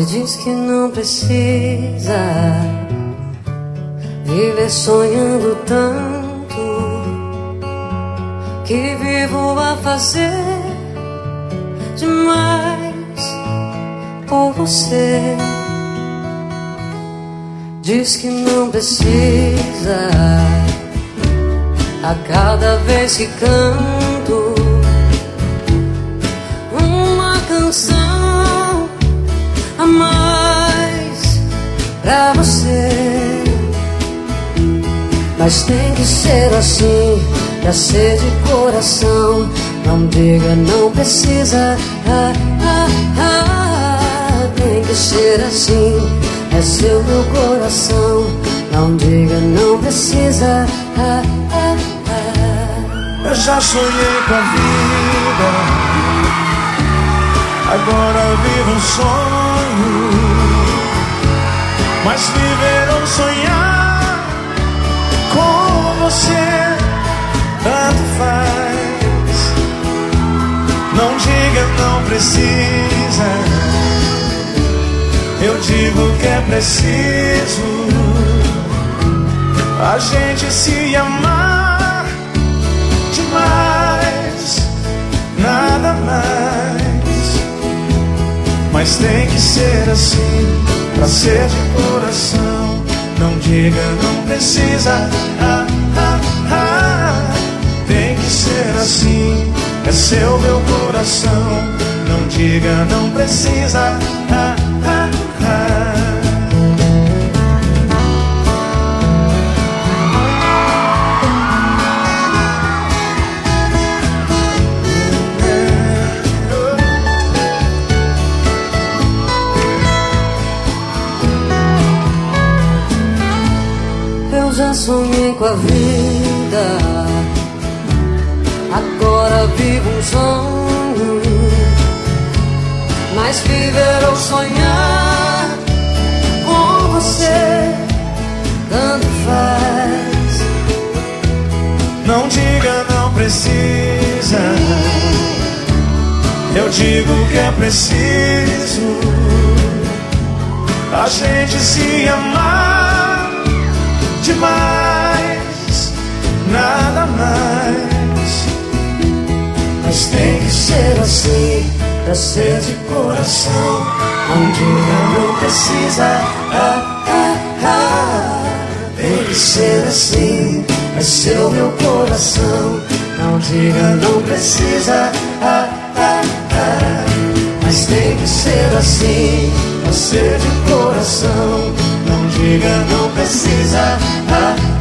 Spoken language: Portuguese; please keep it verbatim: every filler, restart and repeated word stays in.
diz que não precisa viver sonhando tanto, que vivo a fazer demais por você. Diz que não precisa a cada vez que canto uma canção a mais pra você. Mas tem que ser assim, pra ser de coração. Não diga não precisa, ah, ah, ah. Tem que ser assim, é seu meu coração. Não diga não precisa, ah, ah, ah. Eu já sonhei com a vida, agora vivo um sonho. Mas viver ou sonhar com você tanto faz. Não diga não precisa, eu digo que é preciso a gente se amar demais, nada mais. Mas tem que ser assim, pra ser de coração. Não diga não precisa, ah, ah, ah. Tem que ser assim, é seu meu coração. Não diga não precisa, ah, ah, ah. Eu já sonhei com a vida, agora vivo um sonho. Mas viver ou sonhar com você tanto faz. Não diga não precisa, eu digo que é preciso a gente se amar demais, nada mais. Mas tem que ser assim, pra ser de coração. Não diga não precisa, ah, ah, ah. Tem que ser assim, é seu meu coração. Não diga não precisa, ah, ah, ah. Mas tem que ser assim, pra ser de coração. Não diga não precisa, ah,